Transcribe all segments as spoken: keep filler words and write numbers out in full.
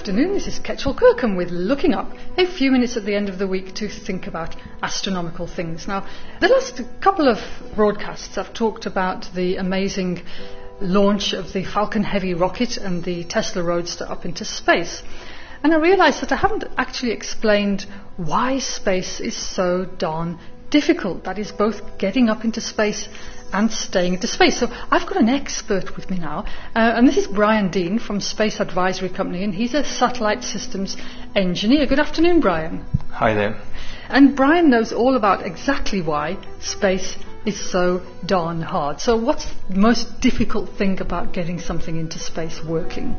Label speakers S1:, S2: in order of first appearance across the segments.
S1: afternoon, this is Ketchel Kirkham with Looking Up, a few minutes at the end of the week to think about astronomical things. Now, the last couple of broadcasts I've talked about the amazing launch of the Falcon Heavy rocket and the Tesla Roadster up into space. And I realised that I haven't actually explained why space is so darn difficult. That is, both getting up into space and staying into space. So I've got an expert with me now, uh, and this is Brian Dean from Space Advisory Company, and he's a satellite systems engineer. Good afternoon, Brian.
S2: Hi there.
S1: And Brian knows all about exactly why space is so darn hard. So what's the most difficult thing about getting something into space working?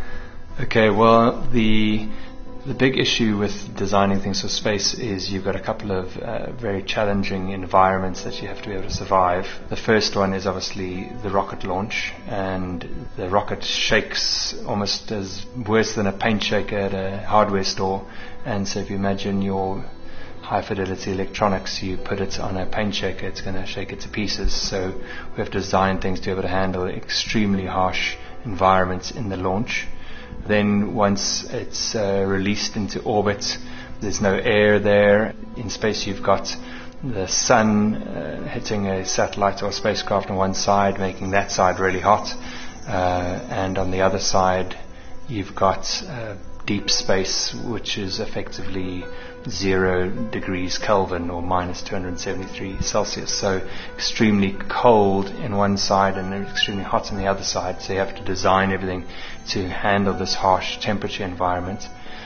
S2: Okay, well, the the big issue with designing things for space is you've got a couple of uh, very challenging environments that you have to be able to survive. The first one is obviously the rocket launch, and the rocket shakes almost as worse than a paint shaker at a hardware store. And so if you imagine your high fidelity electronics, you put it on a paint shaker, it's going to shake it to pieces. So we have to design things to be able to handle extremely harsh environments in the launch. Then once it's uh, released into orbit, there's no air there. In space you've got the sun uh, hitting a satellite or spacecraft on one side, making that side really hot. Uh, and on the other side you've got uh, deep space, which is effectively zero degrees Kelvin or minus two hundred seventy-three Celsius. So extremely cold in one side and extremely hot on the other side. So you have to design everything to handle this harsh temperature environment.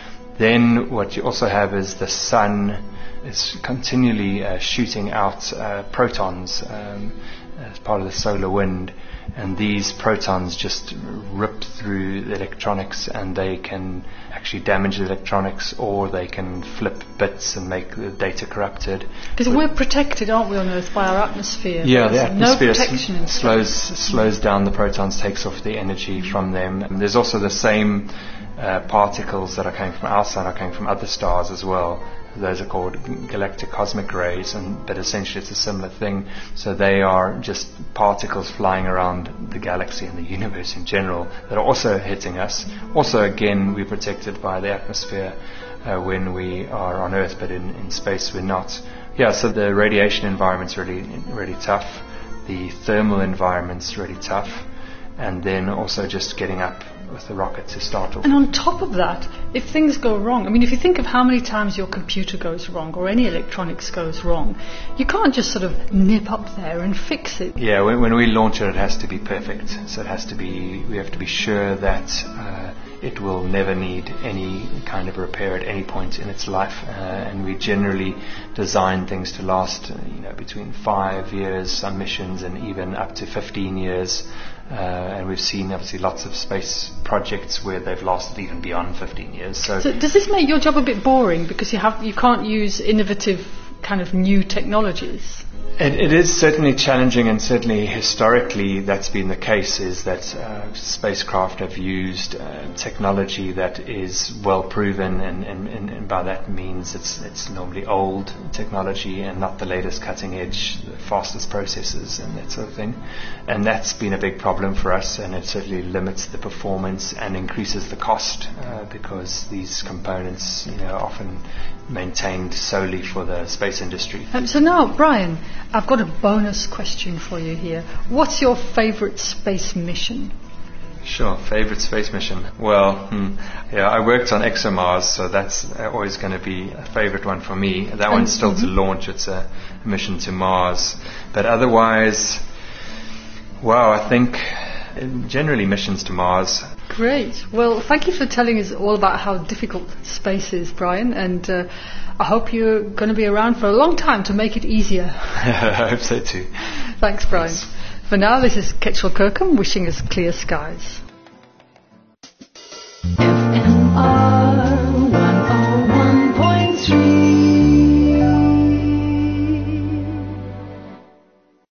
S2: Then what you also have is the sun is continually uh, shooting out uh, protons um, as part of the solar wind. And these protons just rip through the electronics, and they can actually damage the electronics, or they can flip bits and make the data corrupted.
S1: Because we're protected, aren't we, on Earth by our atmosphere?
S2: Yeah, the
S1: There's
S2: atmosphere
S1: no protection
S2: s- slows slows down the protons, takes off the energy from them. And there's also the same uh, particles that are coming from our sun are coming from other stars as well. Those are called galactic cosmic rays, and but essentially it's a similar thing. So they are just particles flying around the galaxy and the universe in general that are also hitting us. Also, again, we're protected by the atmosphere uh, when we are on Earth, but in, in space we're not. Yeah, so the radiation environment's really, really tough. The thermal environment's really tough. And then also just getting up with the rocket to start off.
S1: And on top of that, if things go wrong, I mean, if you think of how many times your computer goes wrong or any electronics goes wrong, you can't just sort of nip up there and fix it.
S2: Yeah, when, when we launch it, it has to be perfect. So it has to be, we have to be sure that uh, it will never need any kind of repair at any point in its life. Uh, and we generally design things to last, uh, you know, between five years, some missions, and even up to fifteen years. Uh, and we've seen obviously lots of space projects where they've lasted even beyond fifteen years. So,
S1: so does this make your job a bit boring because you have you can't use innovative kind of new technologies?
S2: It, it is certainly challenging, and certainly historically that's been the case, is that uh, spacecraft have used uh, technology that is well proven, and, and, and, and by that means it's it's normally old technology and not the latest cutting edge, the fastest processors and that sort of thing. And that's been a big problem for us, and it certainly limits the performance and increases the cost uh, because these components, you know, are often maintained solely for the space industry.
S1: Um, so now, Brian, I've got a bonus question for you here. What's your favourite space mission?
S2: Sure, favourite space mission. Well, hmm, yeah, I worked on ExoMars, so that's always going to be a favourite one for me. That
S1: um,
S2: one's still
S1: mm-hmm.
S2: to launch. It's a mission to Mars. But otherwise, wow, I think generally missions to Mars.
S1: Great. Well, thank you for telling us all about how difficult space is, Brian, and uh, I hope you're going to be around for a long time to make it easier.
S2: I hope so too.
S1: Thanks, Brian.
S2: Yes.
S1: For now, this is Ketchel Kirkham wishing us clear skies.